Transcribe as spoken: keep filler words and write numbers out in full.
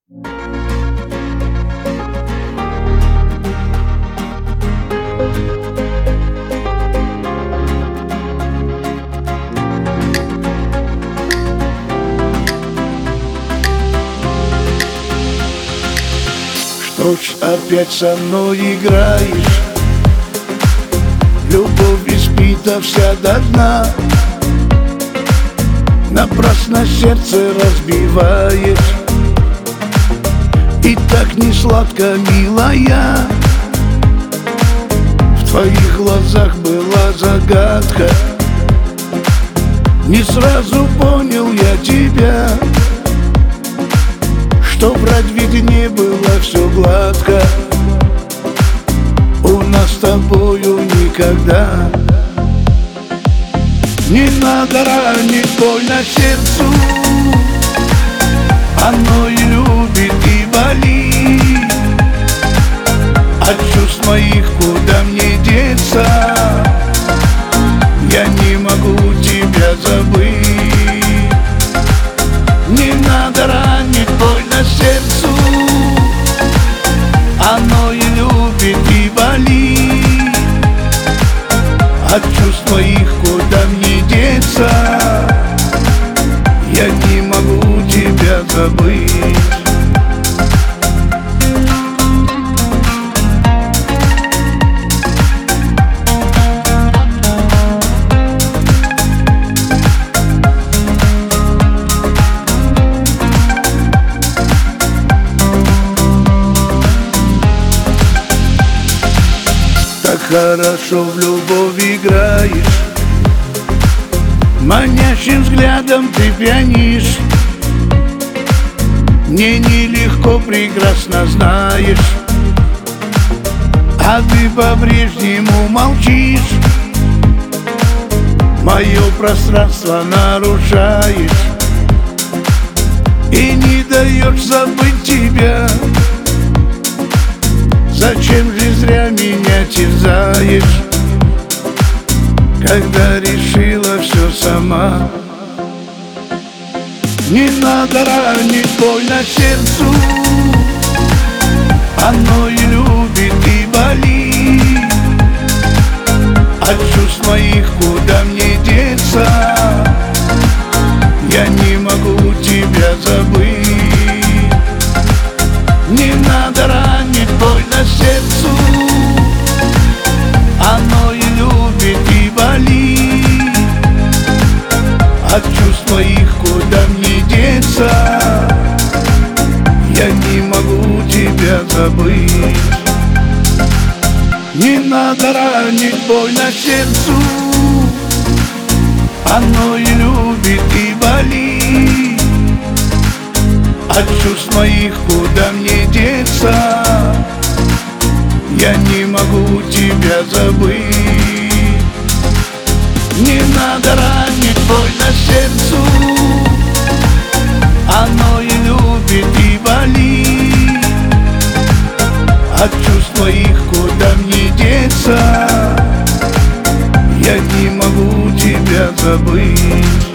Что ж опять со мной играешь? Любовь испита вся до дна, напрасно сердце разбиваешь. И так не сладко, милая, в твоих глазах была загадка. Не сразу понял я тебя, что врать ведь не было все гладко. У нас с тобою никогда. Не надо ранить больно сердцу, оно и любит, и болит. От чувств моих куда мне деться? Я не могу тебя забыть. Не надо ранить больно сердцу, оно и любит, и болит. От чувств моих куда мне деться? Я не могу тебя забыть. Так хорошо в любовь играешь, манящим взглядом ты пьянишь. Мне нелегко, прекрасно знаешь, а ты по-прежнему молчишь. Мое пространство нарушаешь и не даешь забыть тебя. Зачем же зря меня терзаешь, когда решила все сама? Не надо ранить больно сердцу, оно и любит, и болит. От чувств моих куда мне деться? Я не могу тебя забыть. Не надо ранить больно сердцу, оно и любит, и болит. От чувств моих куда мне деться? Я не могу тебя забыть. Не надо ранить больно сердцу, оно и любит, и болит. От чувств моих куда мне деться? Я не могу тебя забыть. Не надо ранить больно сердцу, оно и любит, и болит. От чувств моих куда мне деться? Я не могу тебя забыть.